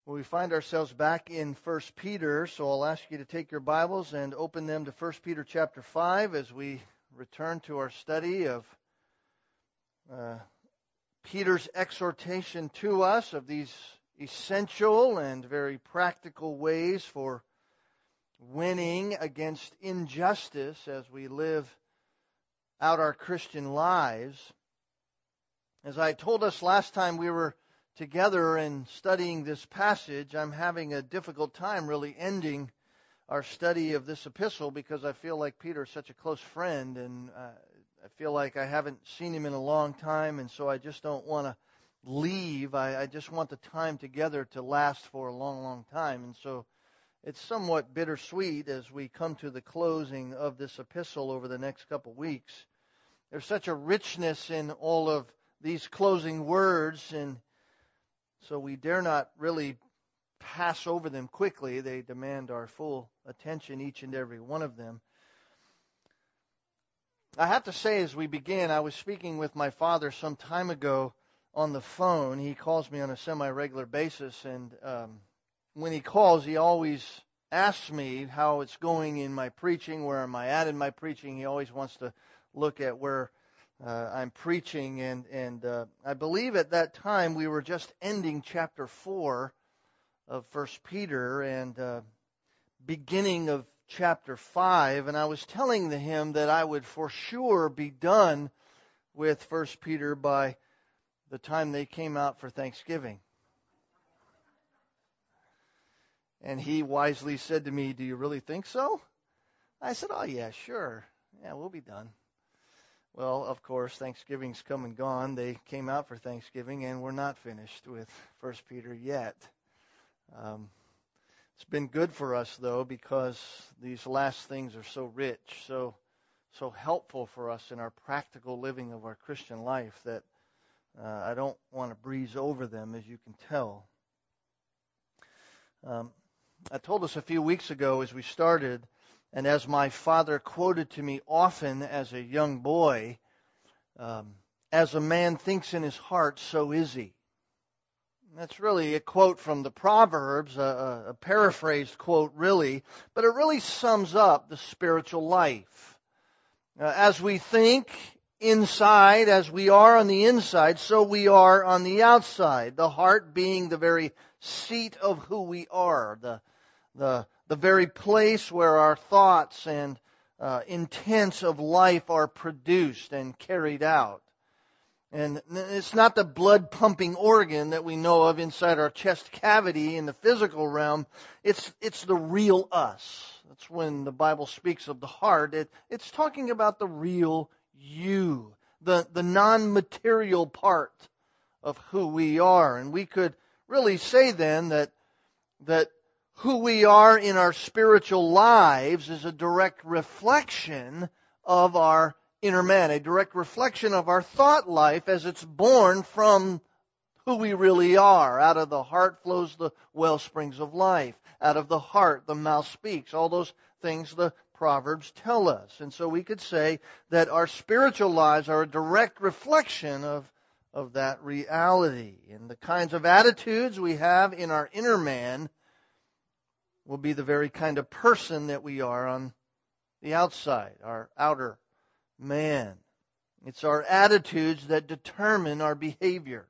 Well, we find ourselves back in 1 Peter, so I'll ask you to take your Bibles and open them to 1 Peter chapter 5 as we return to our study of Peter's exhortation to us of these essential and very practical ways for winning against injustice as we live out our Christian lives. As I told us last time we were together in studying this passage, I'm having a difficult time really ending our study of this epistle because I feel like Peter is such a close friend, and I feel like I haven't seen him in a long time, and so I just don't want to leave. I just want the time together to last for a long, long time, and so it's somewhat bittersweet as we come to the closing of this epistle over the next couple weeks. There's such a richness in all of these closing words, and so we dare not really pass over them quickly. They demand our full attention, each and every one of them. I have to say, as we begin, I was speaking with my father some time ago on the phone. He calls me on a semi-regular basis, and when he calls, he always asks me how it's going in my preaching, where am I at in my preaching. He always wants to look at where I'm preaching, and I believe at that time we were just ending chapter 4 of 1 Peter and beginning of chapter 5, and I was telling him that I would for sure be done with 1 Peter by the time they came out for Thanksgiving. And he wisely said to me, "Do you really think so?" I said, "Oh yeah, sure. Yeah, we'll be done." Well, of course, Thanksgiving's come and gone. They came out for Thanksgiving, and we're not finished with 1 Peter yet. It's been good for us, though, because these last things are so rich, so helpful for us in our practical living of our Christian life that I don't want to breeze over them, as you can tell. I told us a few weeks ago as we started, and as my father quoted to me often as a young boy, as a man thinks in his heart, so is he. That's really a quote from the Proverbs, a paraphrased quote really, but it really sums up the spiritual life. As we think inside, as we are on the inside, so we are on the outside. The heart being the very seat of who we are, the very place where our thoughts and intents of life are produced and carried out. And it's not the blood-pumping organ that we know of inside our chest cavity in the physical realm. It's the real us. That's when the Bible speaks of the heart. It's talking about the real you, the non-material part of who we are. And we could really say then that who we are in our spiritual lives is a direct reflection of our inner man, a direct reflection of our thought life as it's born from who we really are. Out of the heart flows the well springs of life. Out of the heart the mouth speaks. All those things the Proverbs tell us. And so we could say that our spiritual lives are a direct reflection of that reality. And the kinds of attitudes we have in our inner man will be the very kind of person that we are on the outside, our outer man. It's our attitudes that determine our behavior.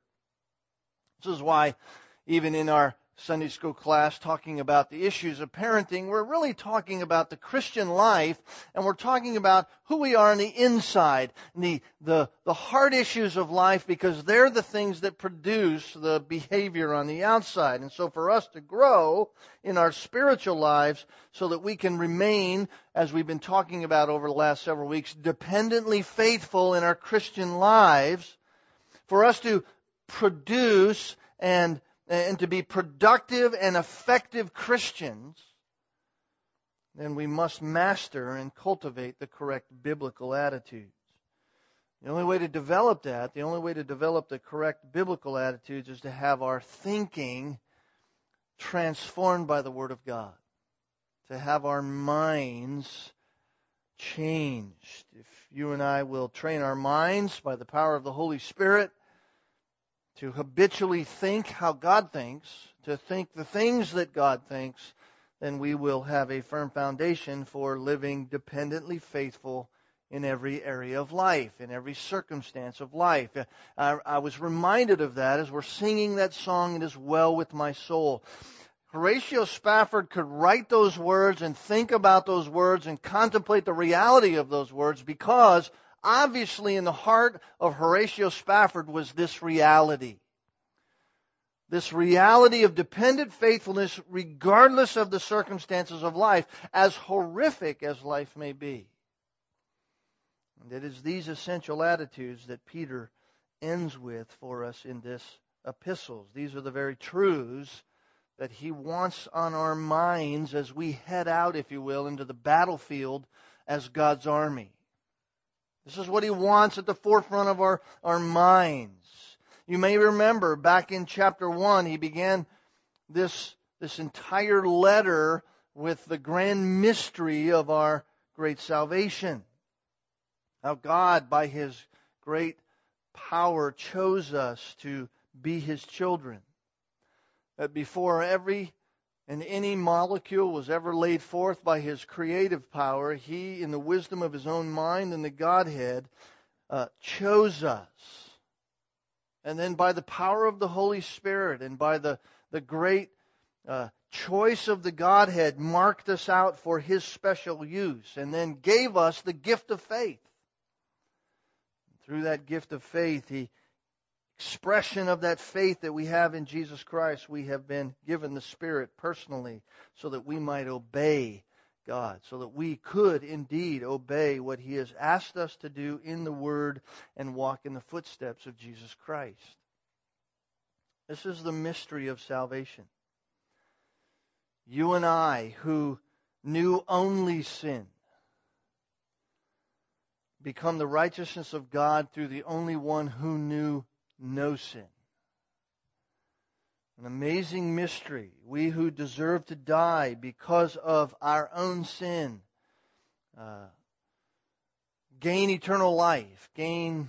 This is why even in our Sunday school class talking about the issues of parenting, we're really talking about the Christian life, and we're talking about who we are on the inside, the hard issues of life, because they're the things that produce the behavior on the outside. And so for us to grow in our spiritual lives so that we can remain, as we've been talking about over the last several weeks, dependently faithful in our Christian lives, for us to produce and to be productive and effective Christians, then we must master and cultivate the correct biblical attitudes. The only way to develop that, the only way to develop the correct biblical attitudes is to have our thinking transformed by the Word of God, to have our minds changed. If you and I will train our minds by the power of the Holy Spirit, to habitually think how God thinks, to think the things that God thinks, then we will have a firm foundation for living dependently faithful in every area of life, in every circumstance of life. I was reminded of that as we're singing that song, "It Is Well With My Soul." Horatio Spafford could write those words and think about those words and contemplate the reality of those words because obviously in the heart of Horatio Spafford was this reality. This reality of dependent faithfulness regardless of the circumstances of life, as horrific as life may be. And it is these essential attitudes that Peter ends with for us in this epistle. These are the very truths that he wants on our minds as we head out, if you will, into the battlefield as God's army. This is what he wants at the forefront of our minds. You may remember back in chapter 1, he began this entire letter with the grand mystery of our great salvation. How God, by His great power, chose us to be His children. That before every and any molecule was ever laid forth by His creative power, He, in the wisdom of His own mind and the Godhead, chose us. And then by the power of the Holy Spirit and by the great choice of the Godhead, marked us out for His special use and then gave us the gift of faith. Through that gift of faith, the expression of that faith that we have in Jesus Christ, we have been given the Spirit personally so that we might obey God, so that we could indeed obey what He has asked us to do in the Word and walk in the footsteps of Jesus Christ. This is the mystery of salvation. You and I, who knew only sin, become the righteousness of God through the only one who knew no sin. An amazing mystery. We who deserve to die because of our own sin gain eternal life, gain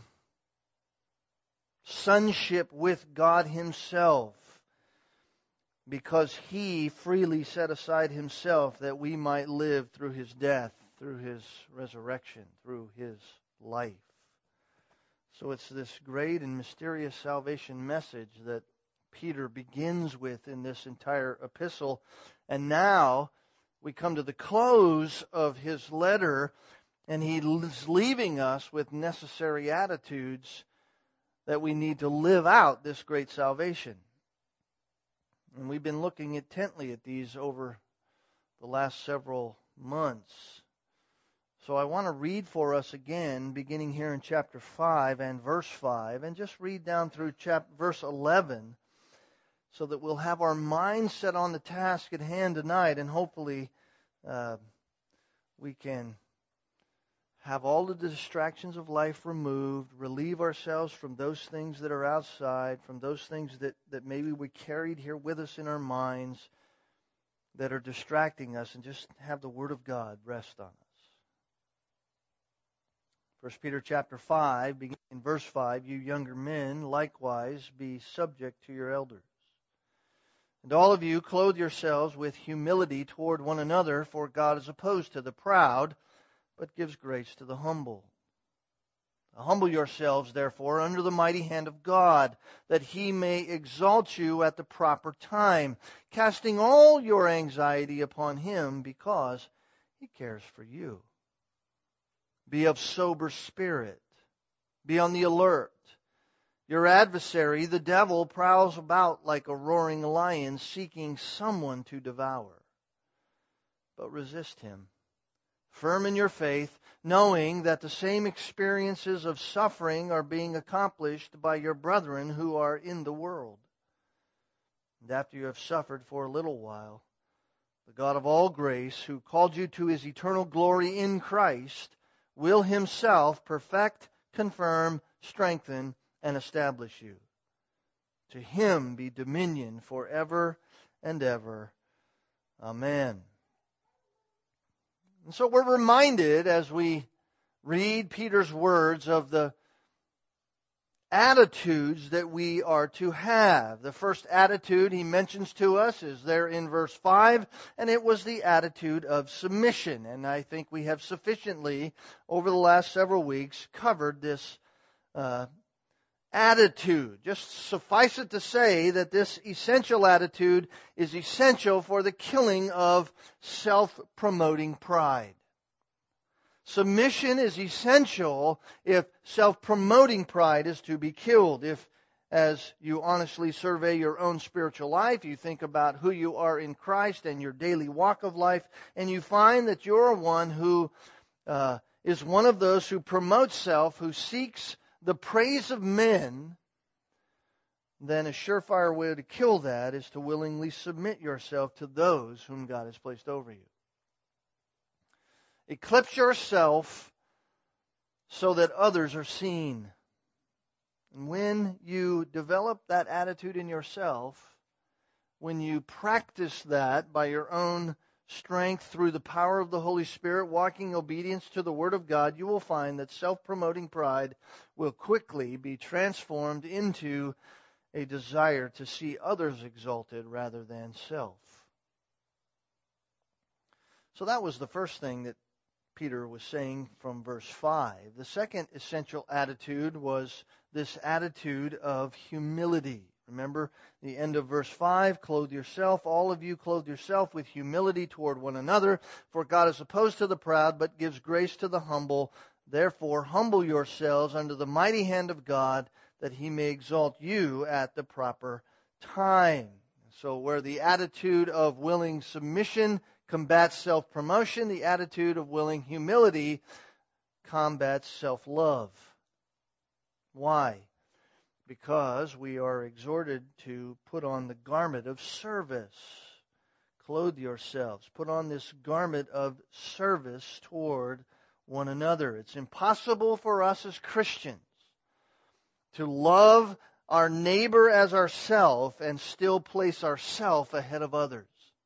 sonship with God Himself because He freely set aside Himself that we might live through His death, through His resurrection, through His life. So it's this great and mysterious salvation message that Peter begins with in this entire epistle. And now we come to the close of his letter, and he is leaving us with necessary attitudes that we need to live out this great salvation. And we've been looking intently at these over the last several months. So I want to read for us again, beginning here in chapter 5 and verse 5, and just read down through verse 11 so that we'll have our minds set on the task at hand tonight, and hopefully we can have all the distractions of life removed, relieve ourselves from those things that are outside, from those things that maybe we carried here with us in our minds that are distracting us, and just have the Word of God rest on us. 1 Peter chapter 5, beginning in verse 5, you younger men, likewise, be subject to your elders. And all of you clothe yourselves with humility toward one another, for God is opposed to the proud, but gives grace to the humble. Humble yourselves, therefore, under the mighty hand of God, that He may exalt you at the proper time, casting all your anxiety upon Him, because He cares for you. Be of sober spirit. Be on the alert. Your adversary, the devil, prowls about like a roaring lion, seeking someone to devour. But resist him, firm in your faith, knowing that the same experiences of suffering are being accomplished by your brethren who are in the world. And after you have suffered for a little while, the God of all grace, who called you to His eternal glory in Christ, will Himself perfect, confirm, strengthen, and establish you. To Him be dominion forever and ever. Amen. And so we're reminded as we read Peter's words of the attitudes that we are to have. The first attitude he mentions to us is there in verse 5, and it was the attitude of submission. And I think we have sufficiently, over the last several weeks, covered this attitude. Just suffice it to say that this essential attitude is essential for the killing of self-promoting pride. Submission is essential if self-promoting pride is to be killed. If, as you honestly survey your own spiritual life, you think about who you are in Christ and your daily walk of life, and you find that you're one who is one of those who promotes self, who seeks the praise of men, then a surefire way to kill that is to willingly submit yourself to those whom God has placed over you. Eclipse yourself so that others are seen. And when you develop that attitude in yourself, when you practice that by your own strength through the power of the Holy Spirit, walking in obedience to the Word of God, you will find that self-promoting pride will quickly be transformed into a desire to see others exalted rather than self. So that was the first thing that Peter was saying from verse 5. The second essential attitude was this attitude of humility. Remember the end of verse 5, clothe yourself, all of you clothe yourself with humility toward one another, for God is opposed to the proud, but gives grace to the humble. Therefore, humble yourselves under the mighty hand of God, that He may exalt you at the proper time. So where the attitude of willing submission combats self-promotion, the attitude of willing humility combats self-love. Why? Because we are exhorted to put on the garment of service. Clothe yourselves. Put on this garment of service toward one another. It's impossible for us as Christians to love our neighbor as ourself and still place ourself ahead of others.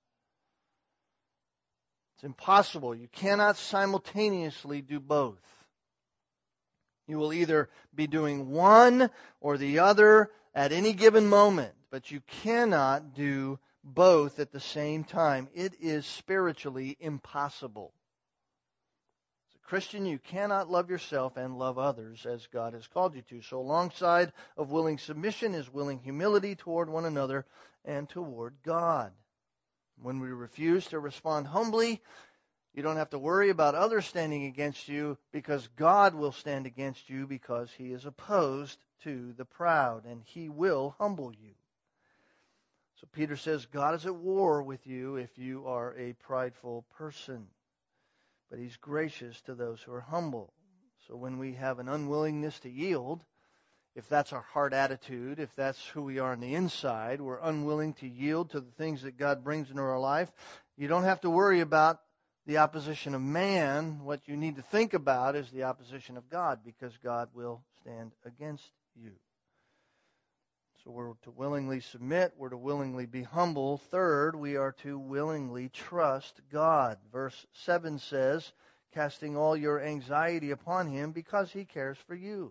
It's impossible. You cannot simultaneously do both. You will either be doing one or the other at any given moment, but you cannot do both at the same time. It is spiritually impossible. As a Christian, you cannot love yourself and love others as God has called you to. So alongside of willing submission is willing humility toward one another and toward God. When we refuse to respond humbly, you don't have to worry about others standing against you, because God will stand against you, because He is opposed to the proud, and He will humble you. So Peter says God is at war with you if you are a prideful person, but He's gracious to those who are humble. So when we have an unwillingness to yield, if that's our heart attitude, if that's who we are on the inside, we're unwilling to yield to the things that God brings into our life, you don't have to worry about the opposition of man. What you need to think about is the opposition of God, because God will stand against you. So we're to willingly submit. We're to willingly be humble. Third, we are to willingly trust God. Verse 7 says, casting all your anxiety upon Him because He cares for you.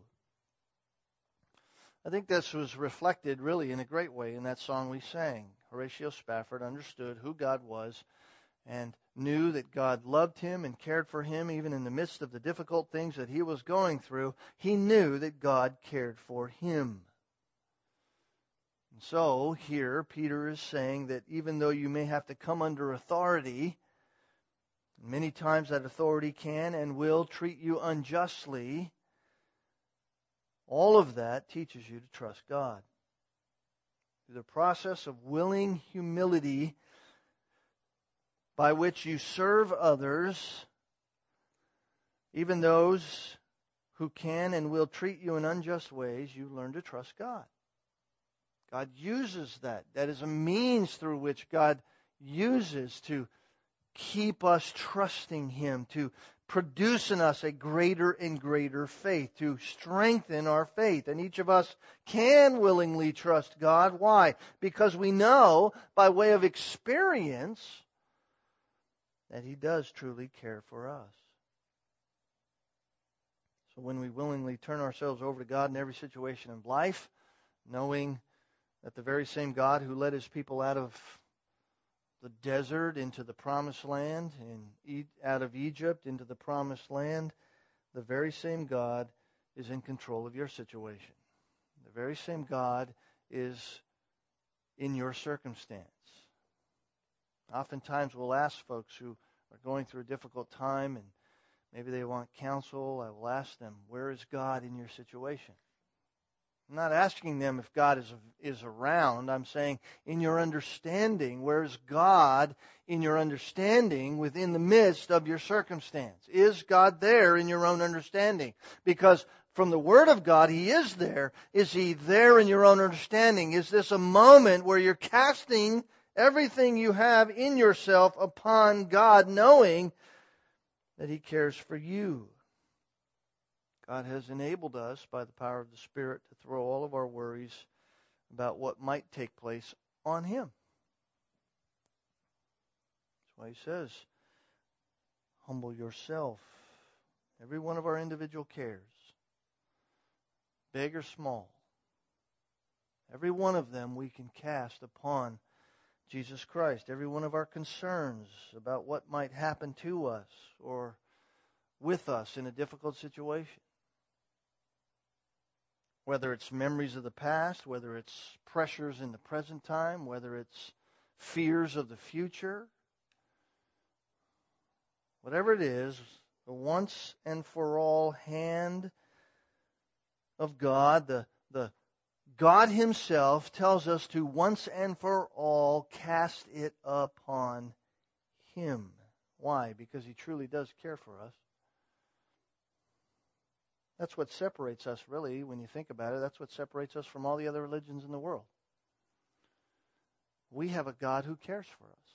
I think this was reflected really in a great way in that song we sang. Horatio Spafford understood who God was and knew that God loved him and cared for him even in the midst of the difficult things that he was going through. He knew that God cared for him. And so here Peter is saying that even though you may have to come under authority, many times that authority can and will treat you unjustly, all of that teaches you to trust God. Through the process of willing humility by which you serve others, even those who can and will treat you in unjust ways, you learn to trust God. God uses that. That is a means through which God uses to keep us trusting Him, to produce in us a greater and greater faith, to strengthen our faith. And each of us can willingly trust God. Why? Because we know by way of experience that He does truly care for us. So when we willingly turn ourselves over to God in every situation of life, knowing that the very same God who led his people out of the desert into the promised land, and out of Egypt into the promised land, the very same God is in control of your situation. The very same God is in your circumstance. Oftentimes we'll ask folks who are going through a difficult time and maybe they want counsel. I will ask them, where is God in your situation? I'm not asking them if God is around. I'm saying, in your understanding, where is God in your understanding within the midst of your circumstance? Is God there in your own understanding? Because from the Word of God, He is there. Is He there in your own understanding? Is this a moment where you're casting everything you have in yourself upon God, knowing that He cares for you? God has enabled us by the power of the Spirit to throw all of our worries about what might take place on Him. That's why He says, humble yourself. Every one of our individual cares, big or small, every one of them we can cast upon Jesus Christ. Every one of our concerns about what might happen to us or with us in a difficult situation. Whether it's memories of the past, whether it's pressures in the present time, whether it's fears of the future. Whatever it is, the once and for all hand of God, the God Himself tells us to once and for all cast it upon Him. Why? Because He truly does care for us. That's what separates us, really, when you think about it. That's what separates us from all the other religions in the world. We have a God who cares for us.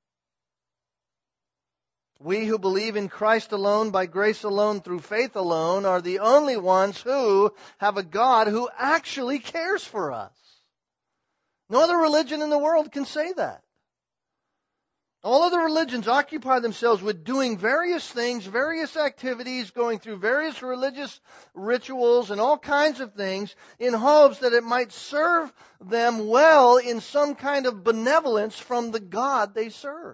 We who believe in Christ alone, by grace alone, through faith alone, are the only ones who have a God who actually cares for us. No other religion in the world can say that. All other religions occupy themselves with doing various things, various activities, going through various religious rituals and all kinds of things in hopes that it might serve them well in some kind of benevolence from the God they serve.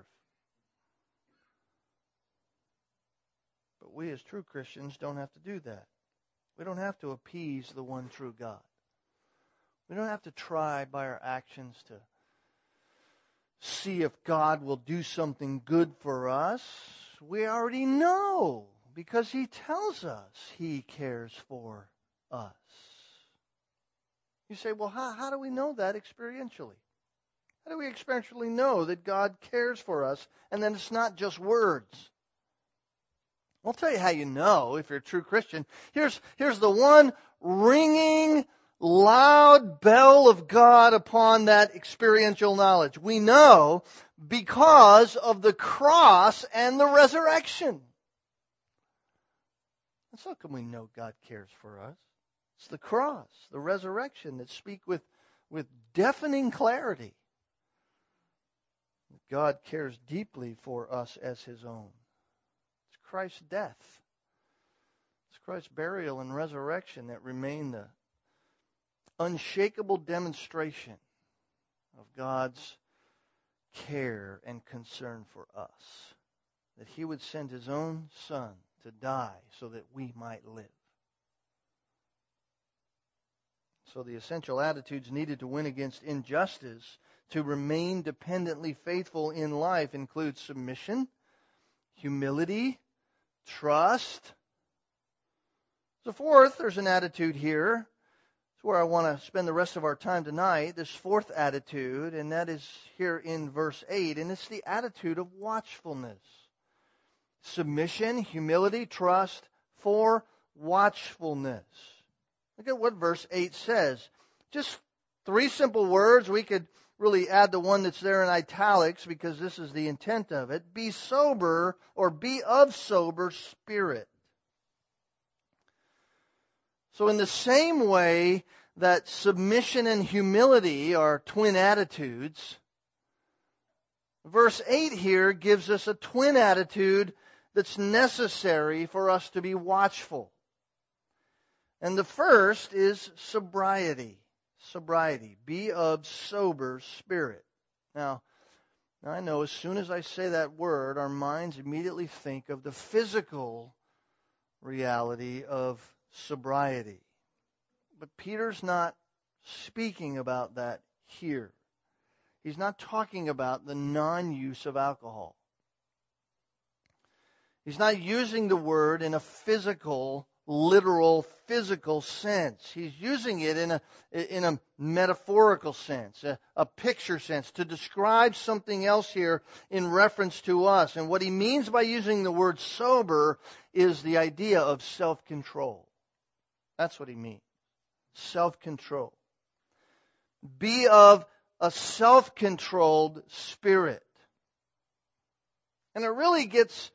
But we as true Christians don't have to do that. We don't have to appease the one true God. We don't have to try by our actions to see if God will do something good for us. We already know because He tells us He cares for us. You say, well, how do we know that experientially? How do we experientially know that God cares for us and that it's not just words? I'll tell you how you know if you're a true Christian. Here's the one ringing loud bell of God upon that experiential knowledge. We know because of the cross and the resurrection. That's how come we know God cares for us. It's the cross, the resurrection that speak with deafening clarity. God cares deeply for us as His own. It's Christ's death. It's Christ's burial and resurrection that remain the unshakable demonstration of God's care and concern for us. That He would send His own Son to die so that we might live. So the essential attitudes needed to win against injustice, to remain dependently faithful in life, include submission, humility, trust. So fourth, there's an attitude here. It's where I want to spend the rest of our time tonight, this fourth attitude, and that is here in verse 8, and it's the attitude of watchfulness. Submission, humility, trust, for watchfulness. Look at what verse 8 says. Just three simple words. We could really add the one that's there in italics because this is the intent of it. Be sober, or be of sober spirit. So in the same way that submission and humility are twin attitudes, verse 8 here gives us a twin attitude that's necessary for us to be watchful. And the first is sobriety. Sobriety. Be of sober spirit. Now, I know as soon as I say that word, our minds immediately think of the physical reality of sobriety. But Peter's not speaking about that here. He's not talking about the non-use of alcohol. He's not using the word in a physical, literal, physical sense. He's using it in a metaphorical sense, a picture sense, to describe something else here in reference to us. And what he means by using the word sober is the idea of self-control. That's what he means. Self-control. Be of a self-controlled spirit. And it really gets,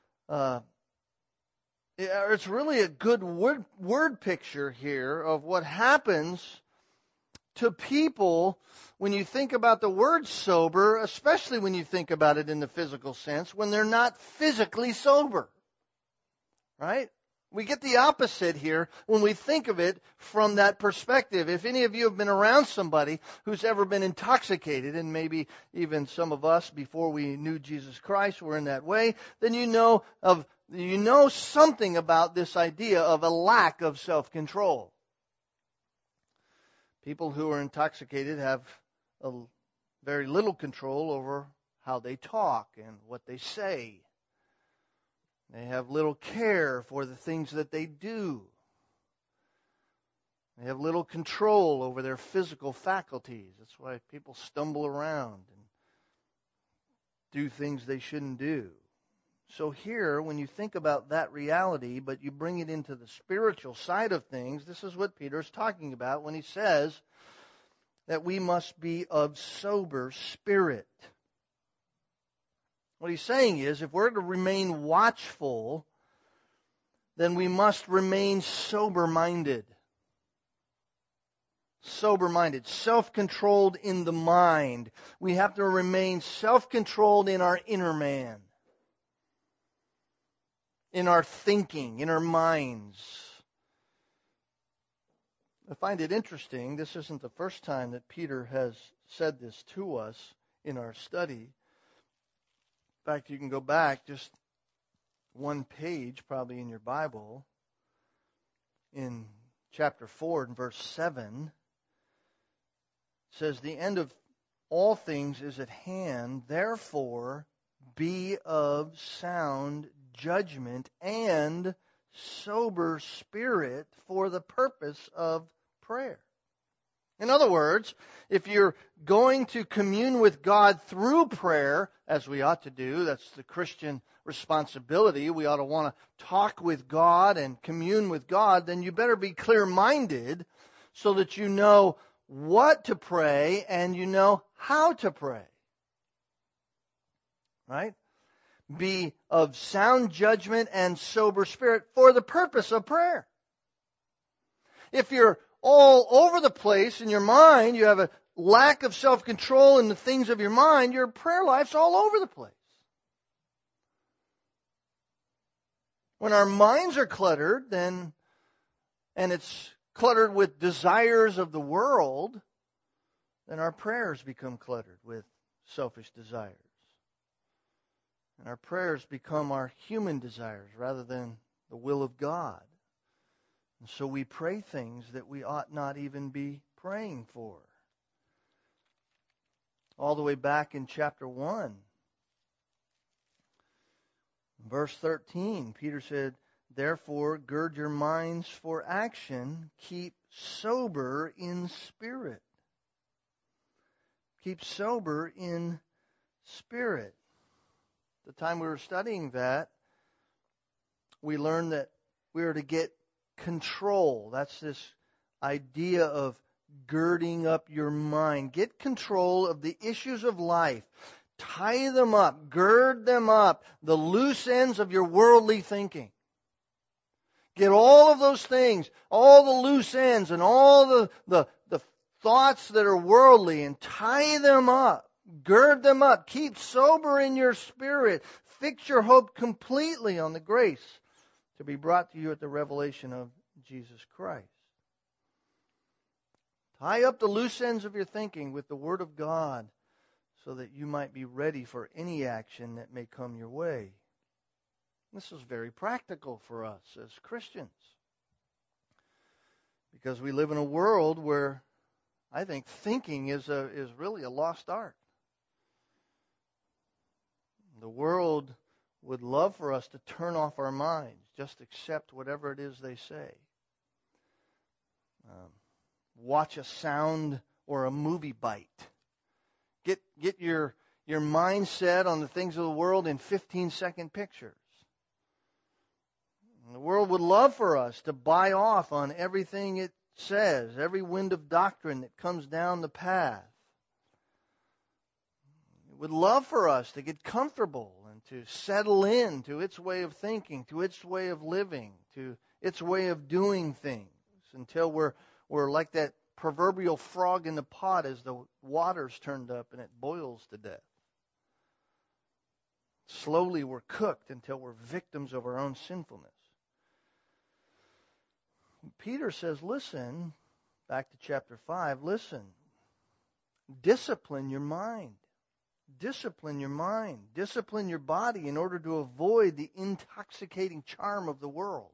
it's really a good word picture here of what happens to people when you think about the word sober, especially when you think about it in the physical sense, when they're not physically sober. Right? We get the opposite here when we think of it from that perspective. If any of you have been around somebody who's ever been intoxicated, and maybe even some of us before we knew Jesus Christ were in that way, then you know something about this idea of a lack of self-control. People who are intoxicated have very little control over how they talk and what they say. They have little care for the things that they do. They have little control over their physical faculties. That's why people stumble around and do things they shouldn't do. So here, when you think about that reality, but you bring it into the spiritual side of things, this is what Peter's talking about when he says that we must be of sober spirit. What he's saying is, if we're to remain watchful, then we must remain sober-minded. Sober-minded, self-controlled in the mind. We have to remain self-controlled in our inner man, in our thinking, in our minds. I find it interesting, this isn't the first time that Peter has said this to us in our study. In fact, you can go back just one page probably in your Bible in chapter 4 and verse 7. It says, the end of all things is at hand, therefore be of sound judgment and sober spirit for the purpose of prayer. In other words, if you're going to commune with God through prayer, as we ought to do, that's the Christian responsibility, we ought to want to talk with God and commune with God, then you better be clear-minded so that you know what to pray and you know how to pray. Right? Be of sound judgment and sober spirit for the purpose of prayer. If you're all over the place in your mind, you have a lack of self-control in the things of your mind, your prayer life's all over the place. When our minds are cluttered, and it's cluttered with desires of the world, then our prayers become cluttered with selfish desires. And our prayers become our human desires rather than the will of God. And so we pray things that we ought not even be praying for. All the way back in chapter 1, verse 13, Peter said, therefore, gird your minds for action, keep sober in spirit. Keep sober in spirit. The time we were studying that, we learned that we are to get control. That's this idea of girding up your mind. Get control of the issues of life. Tie them up. Gird them up. The loose ends of your worldly thinking. Get all of those things, all the loose ends and all the thoughts that are worldly, and tie them up. Gird them up. Keep sober in your spirit. Fix your hope completely on the grace to be brought to you at the revelation of Jesus Christ. Tie up the loose ends of your thinking with the Word of God so that you might be ready for any action that may come your way. This is very practical for us as Christians, because we live in a world where I think thinking is really a lost art. The world would love for us to turn off our minds, just accept whatever it is they say. Watch a sound or a movie bite. Get your mindset on the things of the world in 15-second pictures. And the world would love for us to buy off on everything it says, every wind of doctrine that comes down the path. It would love for us to get comfortable and to settle in to its way of thinking, to its way of living, to its way of doing things, until we're like that proverbial frog in the pot as the water's turned up and it boils to death. Slowly we're cooked until we're victims of our own sinfulness. Peter says, listen, back to chapter 5, listen, discipline your mind. Discipline your mind. Discipline your body in order to avoid the intoxicating charm of the world.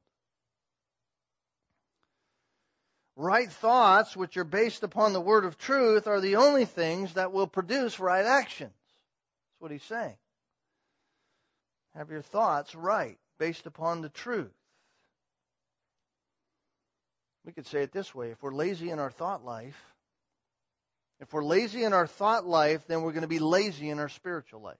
Right thoughts, which are based upon the word of truth, are the only things that will produce right actions. That's what he's saying. Have your thoughts right, based upon the truth. We could say it this way: if we're lazy in our thought life, then we're going to be lazy in our spiritual life.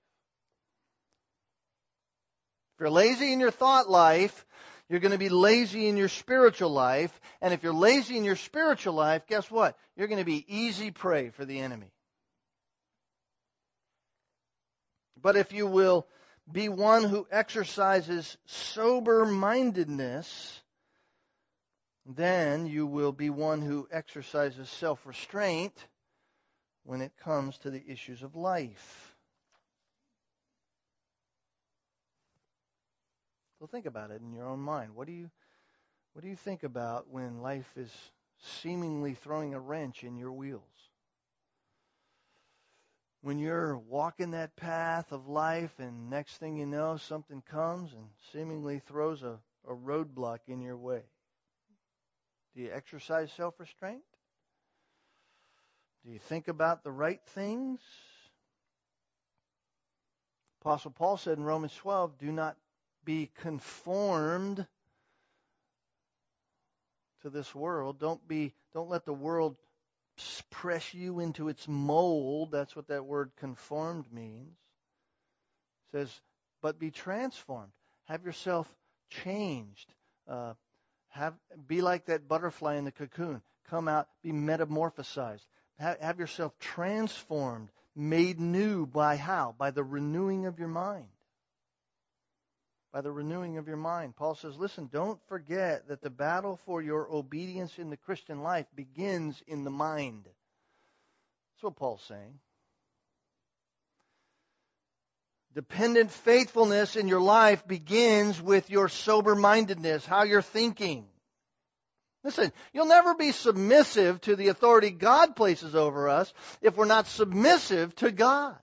If you're lazy in your thought life, you're going to be lazy in your spiritual life. And if you're lazy in your spiritual life, guess what? You're going to be easy prey for the enemy. But if you will be one who exercises sober-mindedness, then you will be one who exercises self-restraint when it comes to the issues of life. So think about it in your own mind. What do you think about when life is seemingly throwing a wrench in your wheels? When you're walking that path of life and next thing you know, something comes and seemingly throws a roadblock in your way. Do you exercise self-restraint? Do you think about the right things? Apostle Paul said in Romans 12, do not be conformed to this world. Don't let the world press you into its mold. That's what that word conformed means. It says, but be transformed. Have yourself changed. Be like that butterfly in the cocoon. Come out, be metamorphosized. Have yourself transformed, made new by how? By the renewing of your mind. By the renewing of your mind. Paul says, listen, don't forget that the battle for your obedience in the Christian life begins in the mind. That's what Paul's saying. Dependent faithfulness in your life begins with your sober-mindedness, how you're thinking. Listen, you'll never be submissive to the authority God places over us if we're not submissive to God.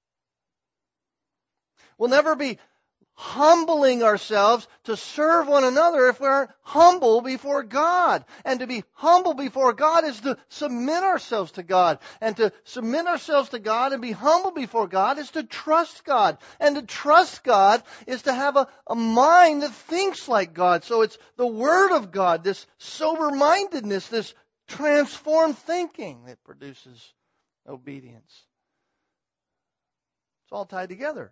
We'll never be humbling ourselves to serve one another if we aren't humble before God. And to be humble before God is to submit ourselves to God. And to submit ourselves to God and be humble before God is to trust God. And to trust God is to have a mind that thinks like God. So it's the Word of God, this sober-mindedness, this transformed thinking that produces obedience. It's all tied together.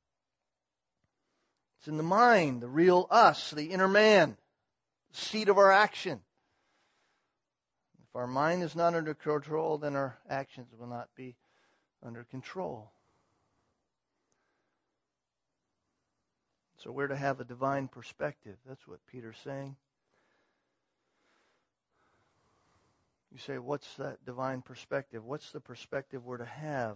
It's in the mind, the real us, the inner man, the seat of our action. If our mind is not under control, then our actions will not be under control. So we're to have a divine perspective. That's what Peter's saying. You say, what's that divine perspective? What's the perspective we're to have?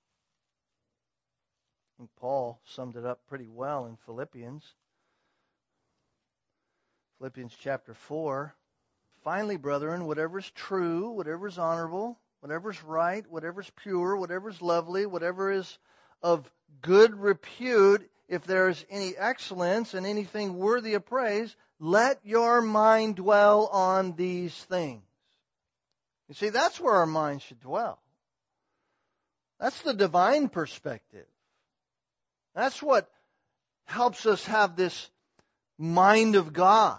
I think Paul summed it up pretty well in Philippians. Philippians chapter 4. Finally, brethren, whatever is true, whatever is honorable, whatever is right, whatever is pure, whatever is lovely, whatever is of good repute, if there is any excellence and anything worthy of praise, let your mind dwell on these things. You see, that's where our mind should dwell. That's the divine perspective. That's what helps us have this mind of God.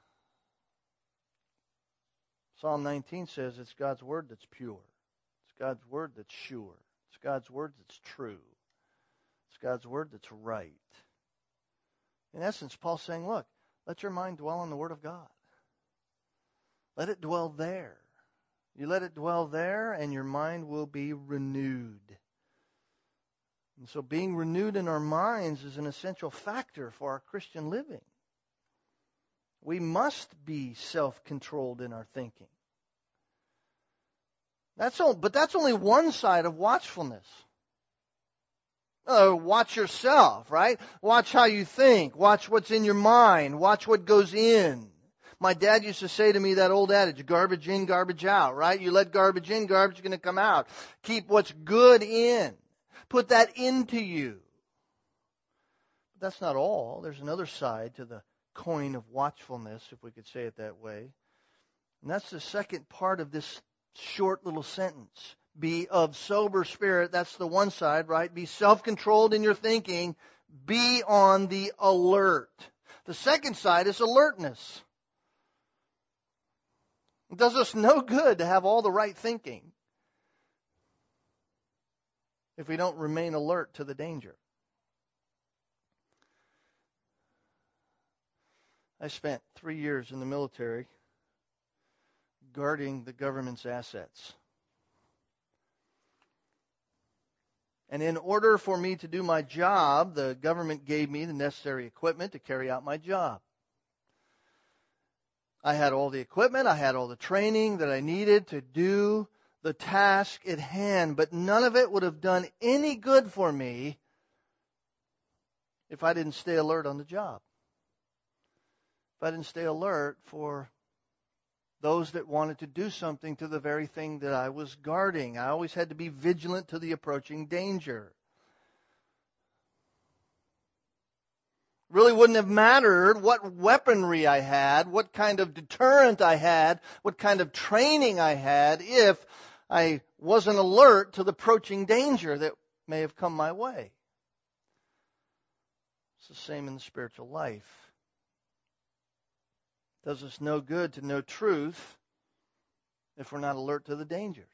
Psalm 19 says it's God's Word that's pure. It's God's Word that's sure. It's God's Word that's true. It's God's Word that's right. In essence, Paul's saying, look, let your mind dwell on the Word of God. Let it dwell there. You let it dwell there, and your mind will be renewed. And so being renewed in our minds is an essential factor for our Christian living. We must be self-controlled in our thinking. But that's only one side of watchfulness. Watch yourself, right? Watch how you think. Watch what's in your mind. Watch what goes in. My dad used to say to me that old adage, garbage in, garbage out, right? You let garbage in, garbage is going to come out. Keep what's good in. Put that into you. But that's not all. There's another side to the coin of watchfulness, if we could say it that way. And that's the second part of this short little sentence. Be of sober spirit. That's the one side, right? Be self-controlled in your thinking. Be on the alert. The second side is alertness. It does us no good to have all the right thinking if we don't remain alert to the danger. I spent 3 years in the military guarding the government's assets. And in order for me to do my job, the government gave me the necessary equipment to carry out my job. I had all the equipment, I had all the training that I needed to do the task at hand, but none of it would have done any good for me if I didn't stay alert on the job. If I didn't stay alert for those that wanted to do something to the very thing that I was guarding. I always had to be vigilant to the approaching danger. Really wouldn't have mattered what weaponry I had, what kind of deterrent I had, what kind of training I had, if I wasn't alert to the approaching danger that may have come my way. It's the same in the spiritual life. It does us no good to know truth if we're not alert to the dangers.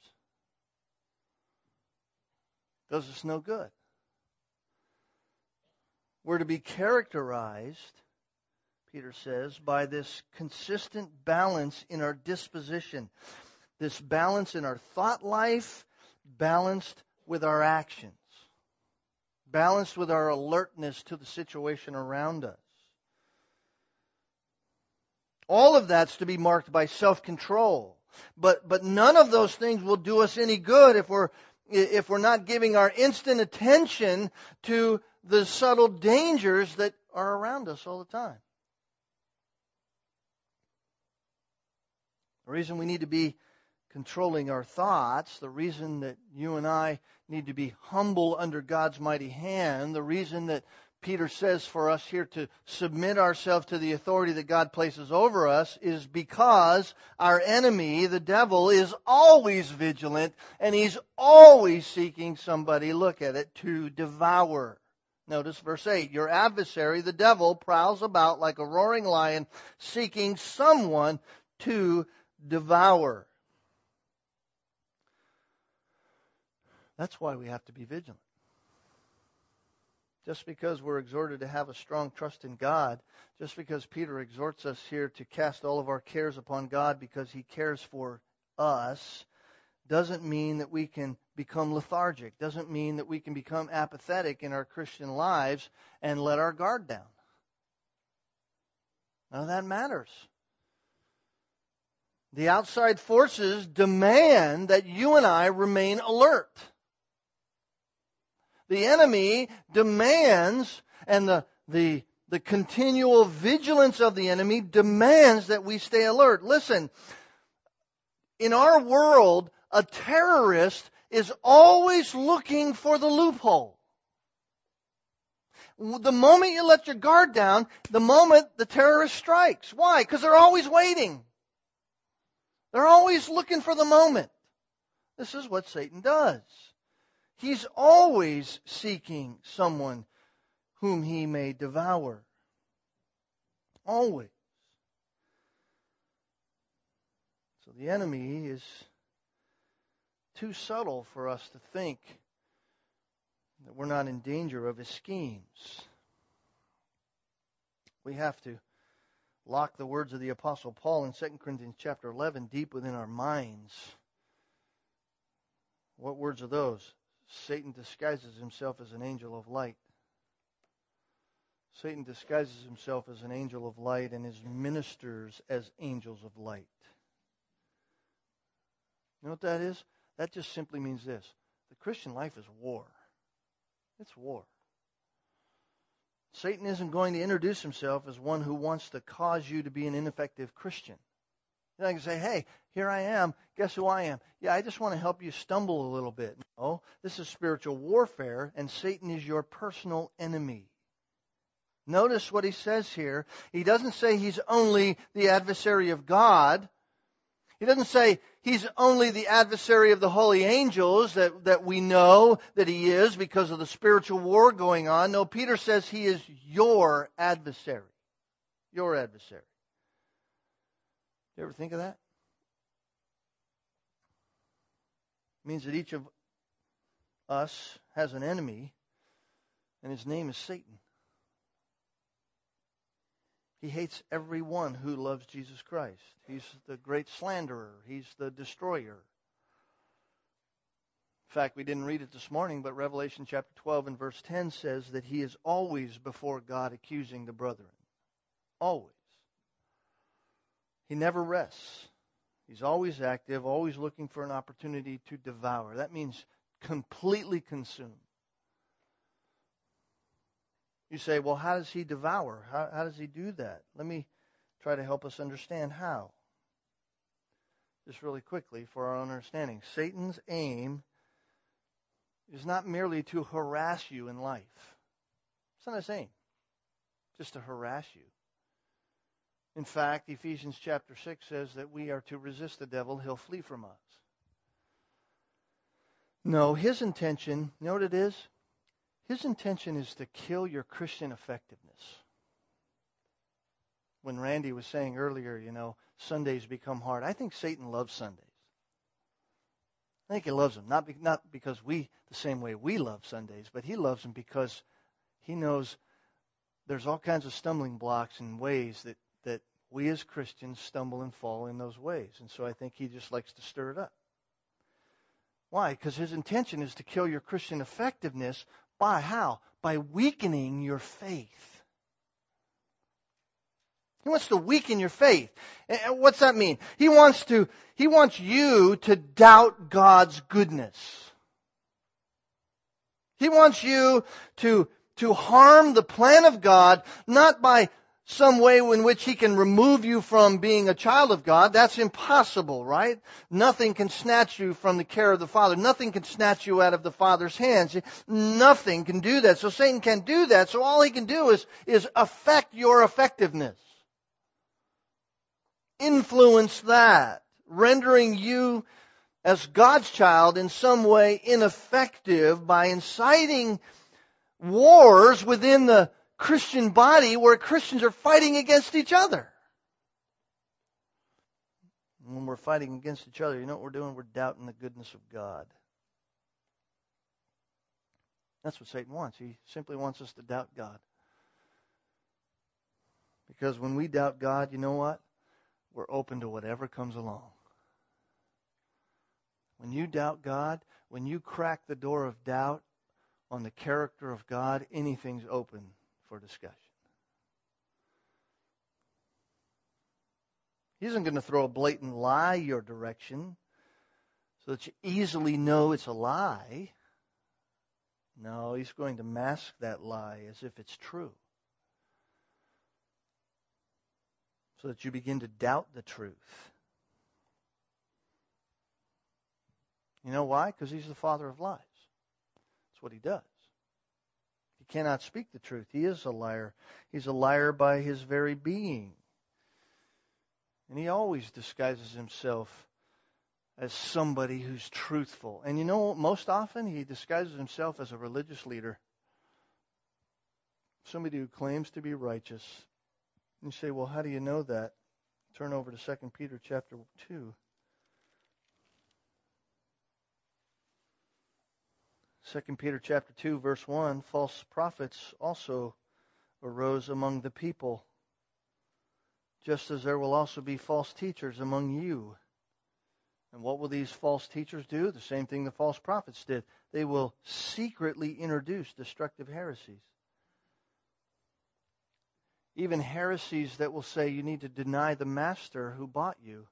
It does us no good. We're to be characterized, Peter says, by this consistent balance in our disposition. This balance in our thought life, balanced with our actions. Balanced with our alertness to the situation around us. All of that's to be marked by self-control. But none of those things will do us any good if we're not giving our instant attention to the subtle dangers that are around us all the time. The reason we need to be controlling our thoughts, the reason that you and I need to be humble under God's mighty hand, the reason that Peter says for us here to submit ourselves to the authority that God places over us is because our enemy, the devil, is always vigilant and he's always seeking somebody, look at it, to devour. Notice verse 8, your adversary, the devil, prowls about like a roaring lion, seeking someone to devour. That's why we have to be vigilant. Just because we're exhorted to have a strong trust in God, just because Peter exhorts us here to cast all of our cares upon God because He cares for us, doesn't mean that we can become lethargic, doesn't mean that we can become apathetic in our Christian lives and let our guard down. None of that matters. The outside forces demand that you and I remain alert. The enemy demands, and the continual vigilance of the enemy demands that we stay alert. Listen, In our world, a terrorist is always looking for the loophole. The moment you let your guard down, the moment the terrorist strikes. Why? Because they're always waiting. They're always looking for the moment. This is what Satan does. He's always seeking someone whom he may devour. Always. So the enemy is too subtle for us to think that we're not in danger of his schemes. We have to lock the words of the Apostle Paul in 2 Corinthians chapter 11 deep within our minds. What words are those? Satan disguises himself as an angel of light. Satan disguises himself as an angel of light and his ministers as angels of light. You know what that is? That just simply means this. The Christian life is war. It's war. Satan isn't going to introduce himself as one who wants to cause you to be an ineffective Christian. He's not going to say, hey, here I am. Guess who I am? Yeah, I just want to help you stumble a little bit. No, this is spiritual warfare, and Satan is your personal enemy. Notice what he says here. He doesn't say he's only the adversary of God. He doesn't say he's only the adversary of the holy angels that we know that he is because of the spiritual war going on. No, Peter says he is your adversary. Your adversary. You ever think of that? It means that each of us has an enemy, and his name is Satan. He hates everyone who loves Jesus Christ. He's the great slanderer. He's the destroyer. In fact, we didn't read it this morning, but Revelation chapter 12 and verse 10 says that he is always before God accusing the brethren. Always. He never rests. He's always active, always looking for an opportunity to devour. That means completely consume. You say, well, how does he devour? How does he do that? Let me try to help us understand how. Just really quickly for our understanding. Satan's aim is not merely to harass you in life. It's not his aim. Just to harass you. In fact, Ephesians chapter 6 says that we are to resist the devil, he'll flee from us. No, his intention, you know what it is? His intention is to kill your Christian effectiveness. When Randy was saying earlier, Sundays become hard. I think Satan loves Sundays. I think he loves them. Not because the same way we love Sundays, but he loves them because he knows there's all kinds of stumbling blocks and ways that we as Christians stumble and fall in those ways. And so I think he just likes to stir it up. Why? Because his intention is to kill your Christian effectiveness. By how? By weakening your faith. He wants to weaken your faith. And what's that mean? He wants you to doubt God's goodness. He wants you to harm the plan of God, not by some way in which he can remove you from being a child of God. That's impossible, right? Nothing can snatch you from the care of the Father. Nothing can snatch you out of the Father's hands. Nothing can do that. So Satan can't do that. So all he can do is affect your effectiveness. Influence that, rendering you as God's child in some way ineffective by inciting wars within the Christian body where Christians are fighting against each other. When we're fighting against each other, you know what we're doing? We're doubting the goodness of God. That's what Satan wants. He simply wants us to doubt God. Because when we doubt God, you know what? We're open to whatever comes along. When you doubt God, when you crack the door of doubt on the character of God, anything's open for discussion. He isn't going to throw a blatant lie your direction so that you easily know it's a lie. No, he's going to mask that lie as if it's true, so that you begin to doubt the truth. You know why? Because he's the father of lies. That's what he does. He cannot speak the truth. He is a liar. He's a liar by his very being. And he always disguises himself as somebody who's truthful. And you know, most often he disguises himself as a religious leader. Somebody who claims to be righteous. And you say, well, how do you know that? Turn over to 2 Peter chapter 2. 2 Peter chapter 2, verse 1, false prophets also arose among the people, just as there will also be false teachers among you. And what will these false teachers do? The same thing the false prophets did. They will secretly introduce destructive heresies. Even heresies that will say you need to deny the master who bought you.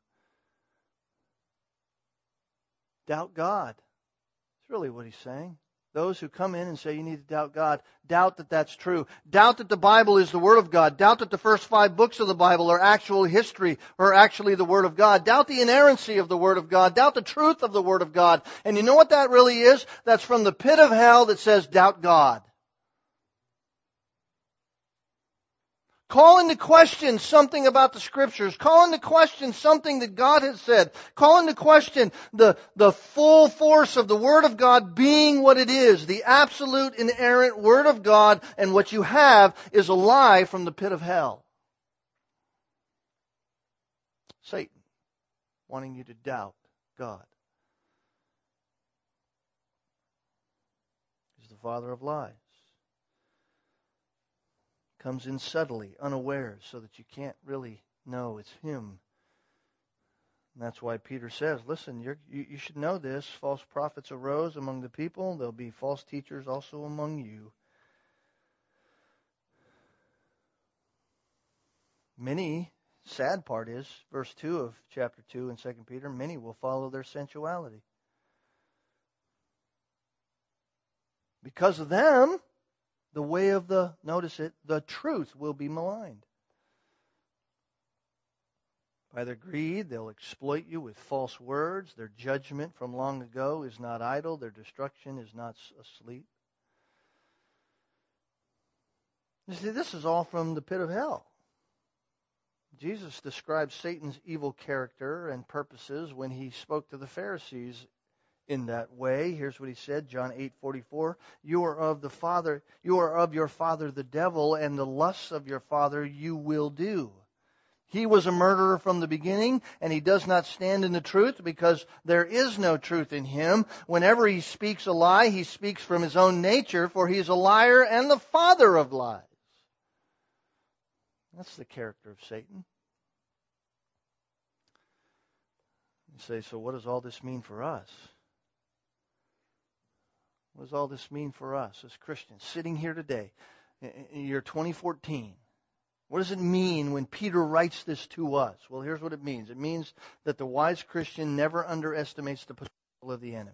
Doubt God. That's really what he's saying. Those who come in and say you need to doubt God, doubt that that's true. Doubt that the Bible is the Word of God. Doubt that the first 5 books of the Bible are actual history or actually the Word of God. Doubt the inerrancy of the Word of God. Doubt the truth of the Word of God. And you know what that really is? That's from the pit of hell that says doubt God. Call into question something about the Scriptures. Call into question something that God has said. Call into question the full force of the Word of God being what it is, the absolute inerrant Word of God, and what you have is a lie from the pit of hell. Satan, wanting you to doubt God. He's the father of lies. Comes in subtly, unawares, so that you can't really know it's him. And that's why Peter says, listen, you should know this. False prophets arose among the people. There'll be false teachers also among you. Many, sad part is, verse 2 of chapter 2 in 2 Peter, many will follow their sensuality. Because of them, the way of notice it, the truth will be maligned. By their greed, they'll exploit you with false words. Their judgment from long ago is not idle. Their destruction is not asleep. You see, this is all from the pit of hell. Jesus described Satan's evil character and purposes when he spoke to the Pharisees in that way. Here's what he said, John 8:44. You are of your father the devil, and the lusts of your father you will do. He was a murderer from the beginning, and he does not stand in the truth because there is no truth in him. Whenever he speaks a lie, he speaks from his own nature, for he is a liar and the father of lies. That's the character of Satan. You say, so what does all this mean for us? What does all this mean for us as Christians sitting here today in year 2014? What does it mean when Peter writes this to us? Well, here's what it means. It means that the wise Christian never underestimates the potential of the enemy.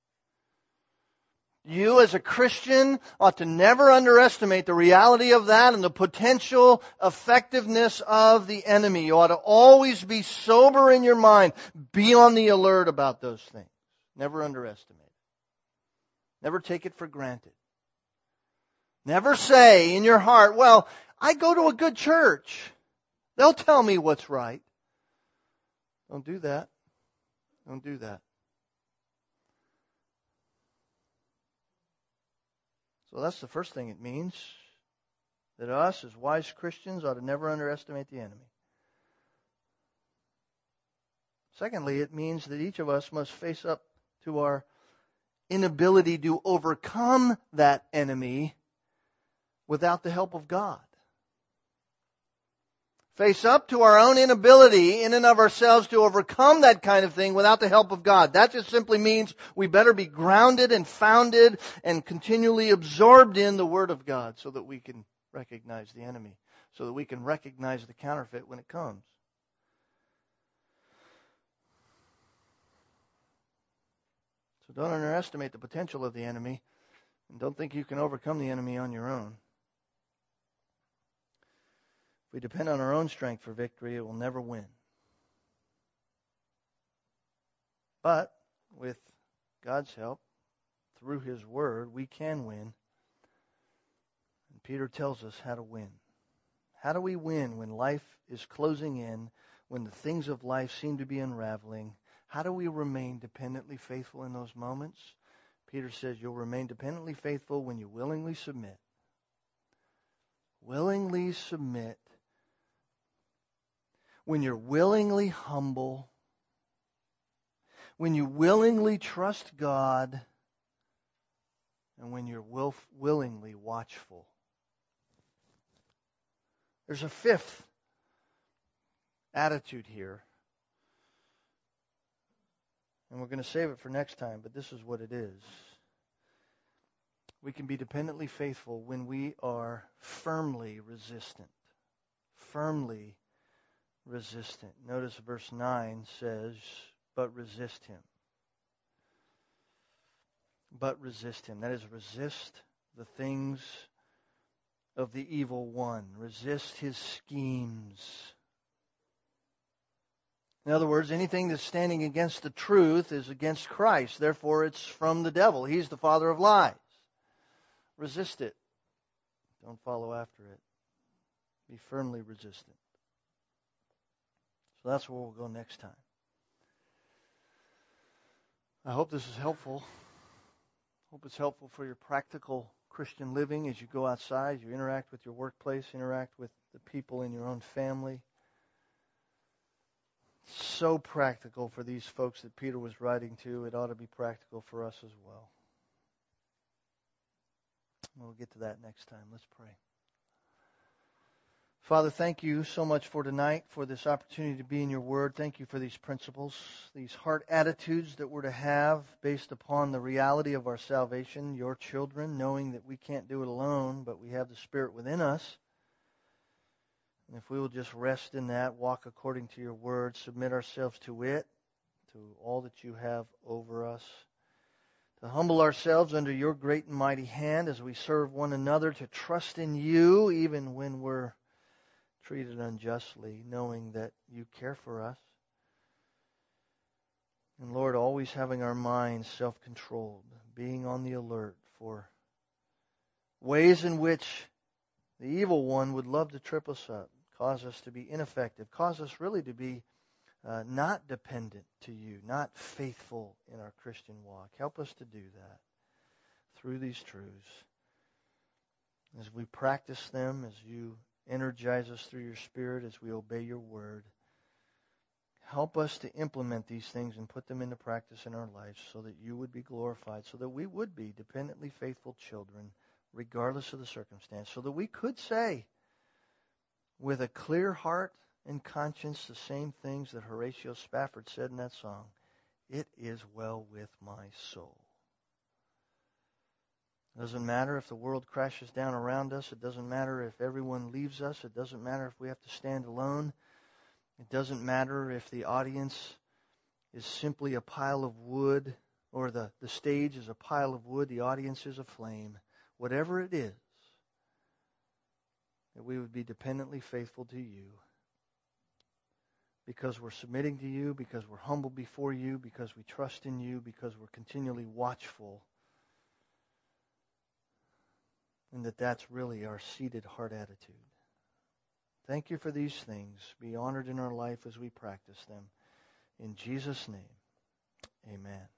You as a Christian ought to never underestimate the reality of that and the potential effectiveness of the enemy. You ought to always be sober in your mind. Be on the alert about those things. Never underestimate. Never take it for granted. Never say in your heart, well, I go to a good church. They'll tell me what's right. Don't do that. Don't do that. So that's the first thing it means. That us as wise Christians ought to never underestimate the enemy. Secondly, it means that each of us must face up to our inability to overcome that enemy without the help of God. Face up to our own inability in and of ourselves to overcome that kind of thing without the help of God. That just simply means we better be grounded and founded and continually absorbed in the Word of God so that we can recognize the enemy, so that we can recognize the counterfeit when it comes. So don't underestimate the potential of the enemy, and don't think you can overcome the enemy on your own. If we depend on our own strength for victory, it will never win. But with God's help, through His Word, we can win. And Peter tells us how to win. How do we win when life is closing in, when the things of life seem to be unraveling? How do we remain dependently faithful in those moments? Peter says you'll remain dependently faithful when you willingly submit. Willingly submit. When you're willingly humble. When you willingly trust God. And when you're willingly watchful. There's a fifth attitude here. And we're going to save it for next time, but this is what it is. We can be dependently faithful when we are firmly resistant. Firmly resistant. Notice verse 9 says, but resist him. But resist him. That is, resist the things of the evil one. Resist his schemes. In other words, anything that's standing against the truth is against Christ. Therefore, it's from the devil. He's the father of lies. Resist it. Don't follow after it. Be firmly resistant. So that's where we'll go next time. I hope this is helpful. Hope it's helpful for your practical Christian living as you go outside, you interact with your workplace, interact with the people in your own family. So practical for these folks that Peter was writing to. It ought to be practical for us as well. We'll get to that next time. Let's pray. Father, thank you so much for tonight, for this opportunity to be in your word. Thank you for these principles, these heart attitudes that we're to have based upon the reality of our salvation, your children, knowing that we can't do it alone, but we have the Spirit within us. And if we will just rest in that, walk according to your word, submit ourselves to it, to all that you have over us, to humble ourselves under your great and mighty hand as we serve one another, to trust in you even when we're treated unjustly, knowing that you care for us. And Lord, always having our minds self-controlled, being on the alert for ways in which the evil one would love to trip us up, cause us to be ineffective, cause us really to be not dependent to you, not faithful in our Christian walk. Help us to do that through these truths. As we practice them, as you energize us through your Spirit, as we obey your word, help us to implement these things and put them into practice in our lives so that you would be glorified, so that we would be dependently faithful children, regardless of the circumstance, so that we could say with a clear heart and conscience the same things that Horatio Spafford said in that song, "It is well with my soul." It doesn't matter if the world crashes down around us. It doesn't matter if everyone leaves us. It doesn't matter if we have to stand alone. It doesn't matter if the audience is simply a pile of wood, or the stage is a pile of wood, the audience is a flame. Whatever it is, that we would be dependently faithful to you, because we're submitting to you, because we're humble before you, because we trust in you, because we're continually watchful, and that's really our seated heart attitude. Thank you for these things. Be honored in our life as we practice them. In Jesus' name, amen.